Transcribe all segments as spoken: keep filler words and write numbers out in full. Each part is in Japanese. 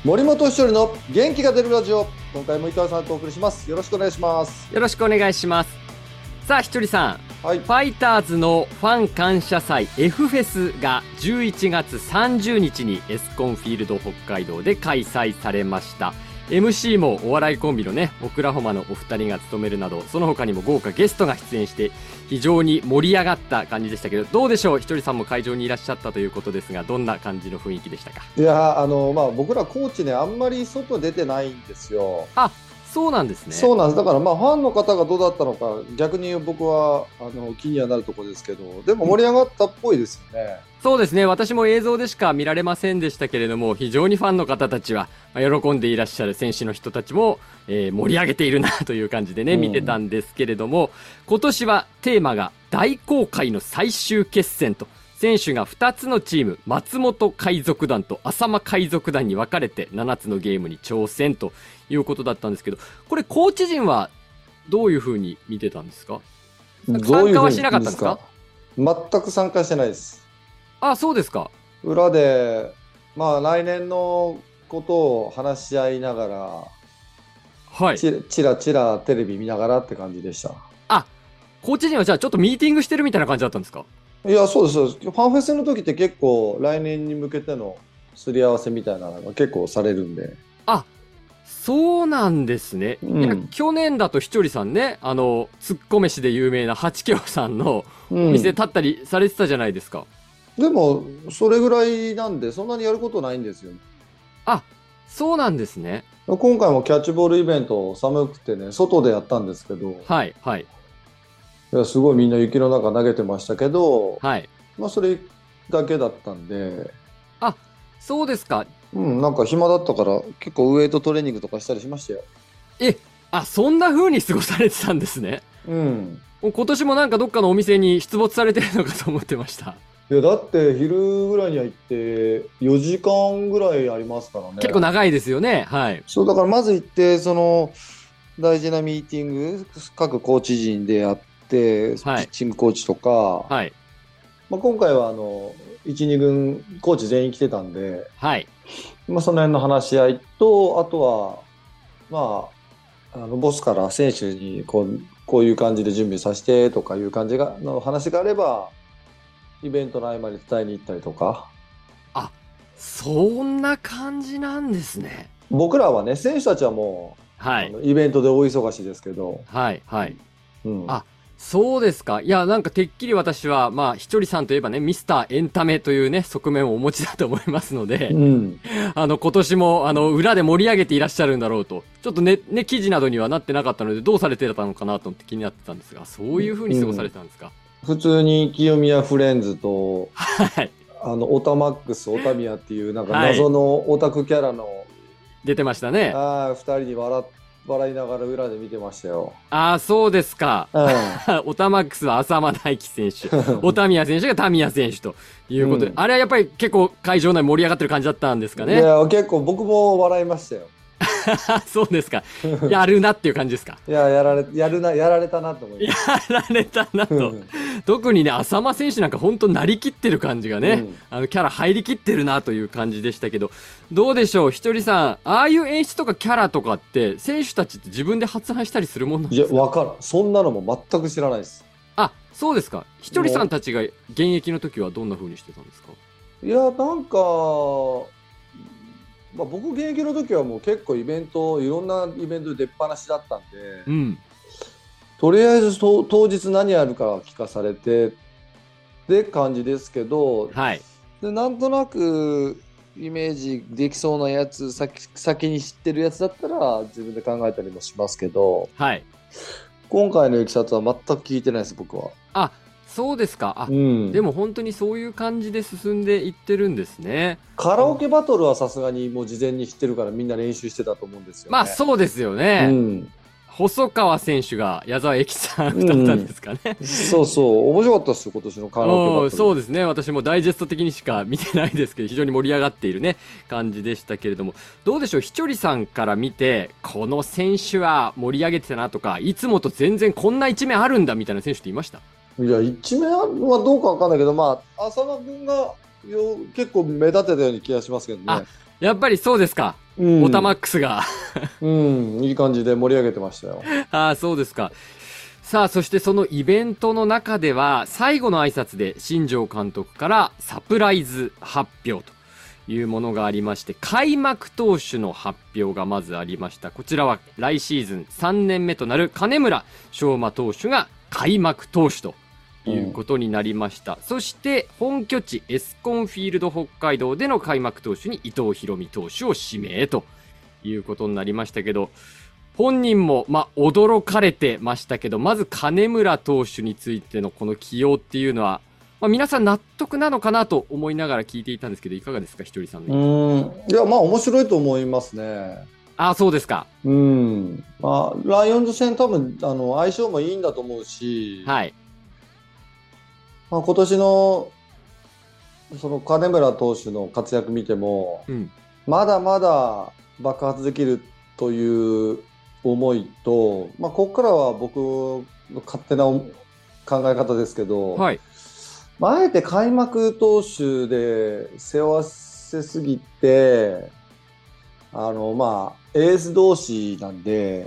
森本ひとりの元気が出るラジオ、今回も伊藤さんとお送りします。よろしくお願いします。 よろしくお願いします。さあひとりさん、 はい、 ファイターズのファン感謝祭 F フェスがじゅういちがつさんじゅうにちにエスコンフィールド北海道で開催されました。 エムシー もお笑いコンビのねオクラホマのお二人が務めるなど、その他にも豪華ゲストが出演して非常に盛り上がった感じでしたけど、どうでしょう、ひとりさんも会場にいらっしゃったということですが、どんな感じの雰囲気でしたか？ いやあの、まあ、僕らコーチね、あんまり外出てないんですよ。 あ、そうなんですね。 そうなんです。だからまあファンの方がどうだったのか、逆に僕はあの気にはなるところですけど、でも盛り上がったっぽいですよね。 そうですね、私も映像でしか見られませんでしたけれども、非常にファンの方たちは喜んでいらっしゃる選手の人たちも、えー盛り上げているなという感じでね、 うん見てたんですけれども、今年はテーマが大航海の最終決戦と、選手がふたつのチーム、松本海賊団と浅間海賊団に分かれてななつのゲームに挑戦ということだったんですけど、これコーチ陣はどういう風に見てたんですか？なんか参加はしなかったんですか？ 全く参加してないです。 あ、そうですか。 裏で、まあ、来年のことを話し合いながら、 はい。 ちちらちらテレビ見ながらって感じでした。 あ、コーチ陣はじゃあちょっとミーティングしてるみたいな感じだったんですか？ いや、そうです、そうです。ファンフェスの時って結構来年に向けてのすり合わせみたいなのが結構されるんで。 あ、そうなんですね。 うんいや、去年だとひとりさんね、あの、ツッコ飯で有名な八京さんのうんお店立ったりされてたじゃないですか。 でも、それぐらいなんで、そんなにやることないんですよ。 あ、そうなんですね。 今回もキャッチボールイベント寒くてね、外でやったんですけど、 はい、はい、 いやすごいみんな雪の中投げてましたけど、 はい。 まあそれだけだったんで、 あ、そうですか。 うん、なんか暇だったから結構ウエイトトレーニングとかしたりしましたよ。 え、あ、そんな風に過ごされてたんですね。 うん。 もう今年もなんかどっかのお店に出没されてるのかと思ってました。 いやだって昼ぐらいには行ってよじかんぐらいありますからね。 結構長いですよね。はい。 そうだからまず行ってその大事なミーティング各コーチ陣でやって、 はいピッチングコーチとか、 はい。 まあ、今回はあのいち、に軍コーチ全員来てたんで、 はい。 まあ、その辺の話し合いと、あとはまああのボスから選手にこうこういう感じで準備させてとかいう感じがの話があれば、イベントの合間に伝えに行ったりとか。 あ、そんな感じなんですね。 僕らはね、選手たちはもう、 はい。 あのイベントで大忙しですけど、 はい。はい。 うん、 あ、そうですか。いや、なんかてっきり私は、まあ、ひとりさんといえばね、ミスターエンタメというね、側面をお持ちだと思いますので、 うん、 あの、今年も、あの、裏で盛り上げていらっしゃるんだろうと、ちょっとね、ね、記事などにはなってなかったので、どうされてたのかなと思って気になってたんですが、そういう風に過ごされてたんですか？ 普通に清宮フレンズと、 はい。 あのオタマックス、オタミヤっていうなんか謎のオタクキャラの、 出てましたね。 あーふたりに笑っ笑いながら裏で見てましたよ。 ああ、そうですか。 うんオタマックスは浅間大輝選手、オタミヤ選手がタミヤ選手ということで、 うんあれはやっぱり結構会場内盛り上がってる感じだったんですかね。 いや結構僕も笑いましたよ。 そうですか。やるなっていう感じですか。 いややられやるなやられたなと思いやます。 られたなと。特にね、浅間選手なんか本当なりきってる感じがね、 うんあのキャラ入りきってるなという感じでしたけど、どうでしょう、ひとりさん、ああいう演出とかキャラとかって選手たちって自分で発案したりするもんなんいやですか？ わからん、そんなのも全く知らないです。 あ、そうですか。ひとりさんたちが現役の時はどんな風にしてたんですか？ いやなんか、まあ、僕現役の時はもう結構イベントいろんなイベントで出っ放しだったんで、 うん。 とりあえずと当日何やるか聞かされてって感じですけど、 はい。 でなんとなくイメージできそうなやつ 先, 先に知ってるやつだったら自分で考えたりもしますけど、 はい。 今回のいきさつは全く聞いてないです僕は。 あ、そうですか。あ、 うん、 でも本当にそういう感じで進んでいってるんですね。 カラオケバトルはさすがにもう事前に知ってるからみんな練習してたと思うんですよね。 まあそうですよね。 うん細川選手が矢沢永吉さんだったんですかね。 うん、そうそう面白かったですよ今年のカラオケバトル。 そうですね。私もダイジェスト的にしか見てないですけど、非常に盛り上がっているね感じでしたけれども、どうでしょう、ひとりさんから見てこの選手は盛り上げてたなとか、いつもと全然こんな一面あるんだみたいな選手っていました？ いや一面はどうかわかんないけど、まあ浅間君がよ結構目立ってたような気がしますけどね。 あ、やっぱりそうですか。 うん、 オタマックスがうん、いい感じで盛り上げてましたよ。 ああ、そうですか。さあ、そしてそのイベントの中では、最後の挨拶で新庄監督からサプライズ発表というものがありまして、開幕投手の発表がまずありました。こちらは来シーズンさんねんめとなる金村翔馬投手が開幕投手ということになりました。うん、そして本拠地エスコンフィールド北海道での開幕投手に伊藤大海投手を指名ということになりましたけど、本人も、まあ、驚かれてましたけど、まず金村投手についてのこの起用っていうのは、まあ、皆さん納得なのかなと思いながら聞いていたんですけど、いかがですか、ひとりさんの。 うん、いや、まあ面白いと思いますね。 ああ、そうですか。 うん。まあ、ライオンズ戦多分、あの、相性もいいんだと思うし、 はい。 まあ、今年の、その金村投手の活躍見ても、 うん、 まだまだ爆発できるという思いと、まあ、ここからは僕の勝手な考え方ですけど、 はい。 まあ、あえて開幕投手で背負わせすぎて、あの、まあ、エース同士なんで、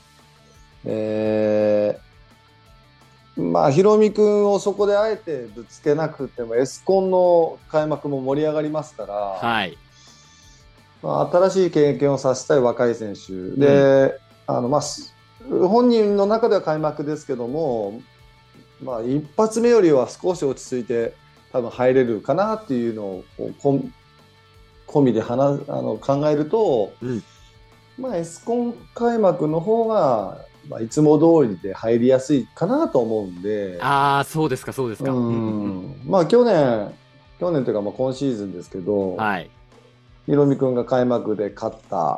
えー、まあ、ヒロミ君をそこであえてぶつけなくても、エスコンの開幕も盛り上がりますから、 はい。 まあ、新しい経験をさせたい若い選手で、うん、あの、まあ、本人の中では開幕ですけども、まあ、一発目よりは少し落ち着いて多分入れるかなっていうのを込みで話あの考えると、うん、まあ、エスコン開幕の方が、まあ、いつも通りで入りやすいかなと思うんで。 ああ、そうですか、そうですか。うん、 まあ、去年、去年というかまあ今シーズンですけど、 はい、 ヒロミ君が開幕で勝った、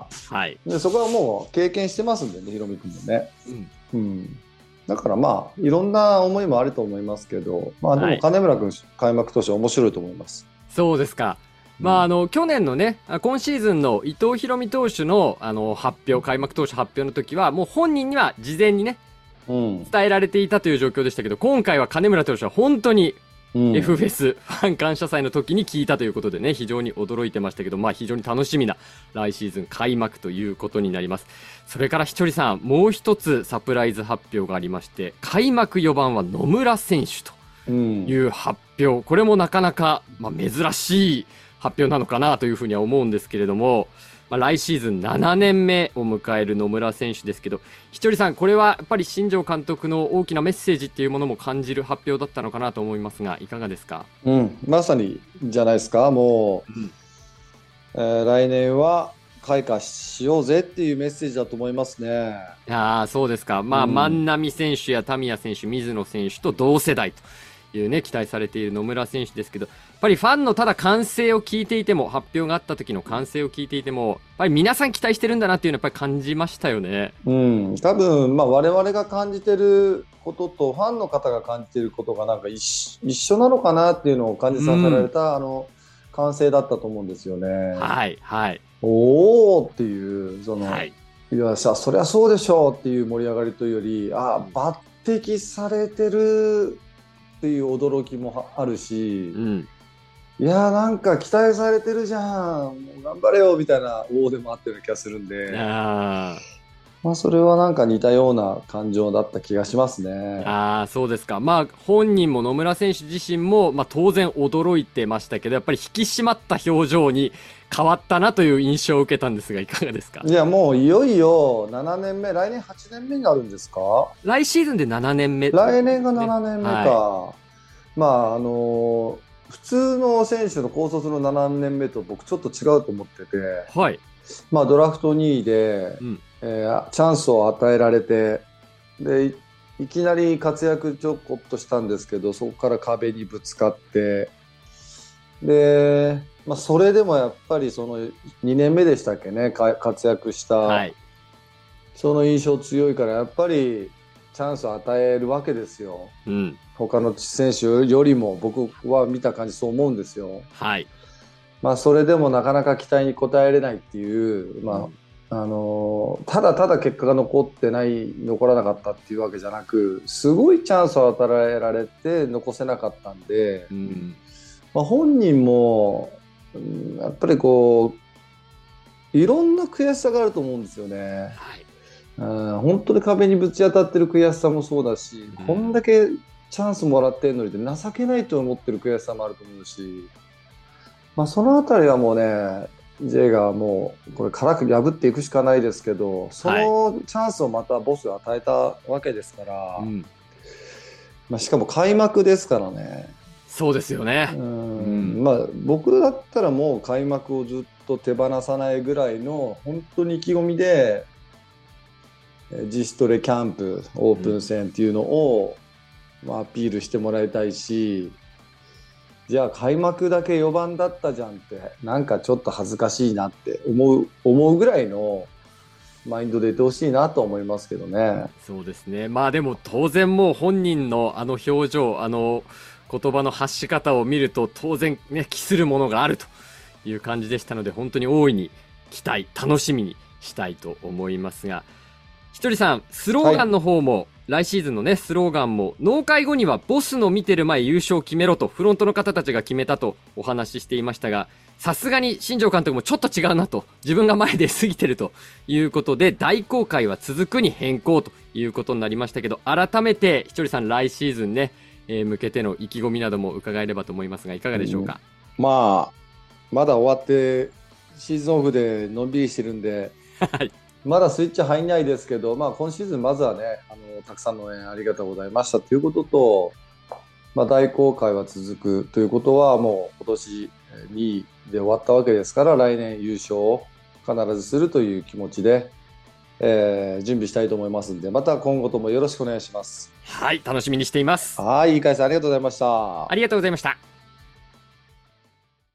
はい、 でそこはもう経験してますんでね、ヒロミ君もね。うん、うんだからまあいろんな思いもあると思いますけど、まあでも金村君、はい、開幕投手面白いと思います。 そうですか。まああの去年のね、今シーズンの伊藤大海投手のあの発表、開幕投手発表の時はもう本人には事前にね、うん、伝えられていたという状況でしたけど、今回は金村投手は本当に エフフェス、うん、ファン感謝祭の時に聞いたということでね、非常に驚いてましたけど、まあ非常に楽しみな来シーズン開幕ということになります。それからひとりさん、もう一つサプライズ発表がありまして、開幕よばんは野村選手という発表、うん、これもなかなか、まあ、珍しい発表なのかなというふうには思うんですけれども、まあ、来シーズンななねんめを迎える野村選手ですけど、ひとりさん、これはやっぱり新庄監督の大きなメッセージっていうものも感じる発表だったのかなと思いますが、いかがですか？ うん、まさにじゃないですか。もう、うんえー、来年は開花しようぜっていうメッセージだと思いますね。 ああ、そうですか。まあ、うん、万波選手や田宮選手、水野選手と同世代というね、期待されている野村選手ですけど、やっぱりファンのただ歓声を聞いていても、発表があった時の歓声を聞いていても、やっぱり皆さん期待してるんだなっていうのはやっぱり感じましたよね。 うん、多分、まあ、我々が感じてることと、ファンの方が感じてることがなんか 一, 一緒なのかなっていうのを感じさせられた、うん、あの、歓声だったと思うんですよね。 はい、はい。 おーっていう、その、はい、いやさ、そりゃそうでしょうっていう盛り上がりというより、ああ、抜擢されてるっていう驚きもあるし、うん、いやなんか期待されてるじゃん、もう頑張れよみたいなおーでもあったような気がするんで、あまあ、それはなんか似たような感情だった気がしますね。 ああ、そうですか。まあ本人も野村選手自身も、まあ、当然驚いてましたけど、やっぱり引き締まった表情に変わったなという印象を受けたんですが、いかがですか？ いやもういよいよななねんめ、来年はちねんめになるんですか？ 来シーズンでななねんめ、ね、 来年がななねんめか、はい、まああのー、普通の選手の高卒のななねんめと僕ちょっと違うと思ってて、はい、まあドラフトにいで、うんえー、チャンスを与えられて、でいきなり活躍ちょこっとしたんですけど、そこから壁にぶつかって、で、まあ、それでもやっぱりそのにねんめでしたっけね、活躍した、はい、その印象強いからやっぱりチャンスを与えるわけですよ、うん、他の選手よりも僕は見た感じそう思うんですよ。はいまあ、それでもなかなか期待に応えれないっていう、まあうんあのー、ただただ結果が残ってない残らなかったっていうわけじゃなく、すごいチャンスを与えられて残せなかったんで、うんまあ、本人も、うん、やっぱりこいろんな悔しさがあると思うんですよね。 はい。 うん、本当に壁にぶち当たってる悔しさもそうだし、 うん、 こんだけチャンスもらってるのに情けないと思ってる悔しさもあると思うし、まあ、そのあたりはもうね、J がもうこれ殻破っていくしかないですけど、そはい。 のチャンスをまたボスが与えたわけですから、 うん。 まあ、しかも開幕ですからね。 そうですよね。 ううんん。 まあ、僕だったらもう開幕をずっと手放さないぐらいの本当に意気込みで、え自主トレキャンプオープン戦っていうのを、まあ、アピールしてもらいたいし、じゃあ開幕だけよばんだったじゃんってなんかちょっと恥ずかしいなって思う思うぐらいのマインドでいてほしいなと思いますけどね。 そうですね。まあでも当然もう本人のあの表情、あの言葉の発し方を見ると当然ね、期するものがあるという感じでしたので、本当に大いに期待、楽しみにしたいと思いますが、ひとりさん、スローガンの方も、はい、来シーズンのね、スローガンも、納会後にはボスの見てる前優勝を決めろと、フロントの方たちが決めたとお話ししていましたが、さすがに新庄監督もちょっと違うなと、自分が前で過ぎてるということで、大航海は続くに変更ということになりましたけど、改めてひとりさん、来シーズンね、えー、向けての意気込みなども伺えればと思いますが、いかがでしょうか。 うん、まあ、まだ終わって、シーズンオフでのんびりしてるんで、はい。まだスイッチ入んないですけど、まあ、今シーズンまずはね、あのたくさんの応援ありがとうございましたということと、まあ、大航海は続くということはもう今年にいで終わったわけですから、来年優勝を必ずするという気持ちで、えー、準備したいと思いますので、また今後ともよろしくお願いします。 はい、楽しみにしています。 はい、いい解説ありがとうございました。 ありがとうございました。